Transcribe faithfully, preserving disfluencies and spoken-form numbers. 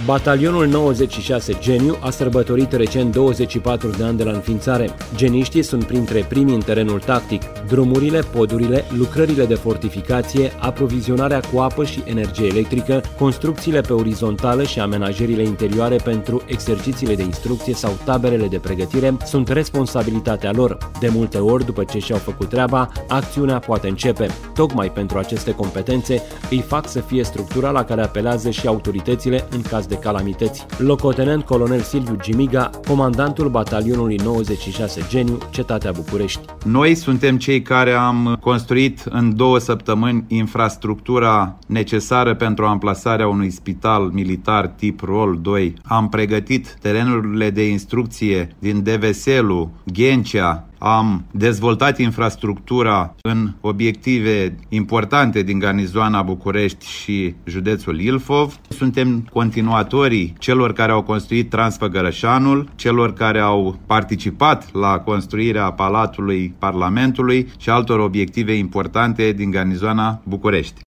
Batalionul nouăzeci și șase Geniu a sărbătorit recent douăzeci și patru de ani de la înființare. Geniștii sunt printre primii în terenul tactic. Drumurile, podurile, lucrările de fortificație, aprovizionarea cu apă și energie electrică, construcțiile pe orizontală și amenajările interioare pentru exercițiile de instrucție sau taberele de pregătire sunt responsabilitatea lor. De multe ori, după ce și-au făcut treaba, acțiunea poate începe. Tocmai pentru aceste competențe îi fac să fie structura la care apelează și autoritățile în caz de calamități. Locotenent colonel Silviu Gimiga, comandantul batalionului nouăzeci și șase Geniu, Cetatea București. Noi suntem cei care am construit în două săptămâni infrastructura necesară pentru amplasarea unui spital militar tip Rol doi. Am pregătit terenurile de instrucție din Deveselu, Ghencea. Am dezvoltat infrastructura în obiective importante din garnizoana București și județul Ilfov. Suntem continuatorii celor care au construit Transfăgărășanul, celor care au participat la construirea Palatului Parlamentului și altor obiective importante din garnizoana București.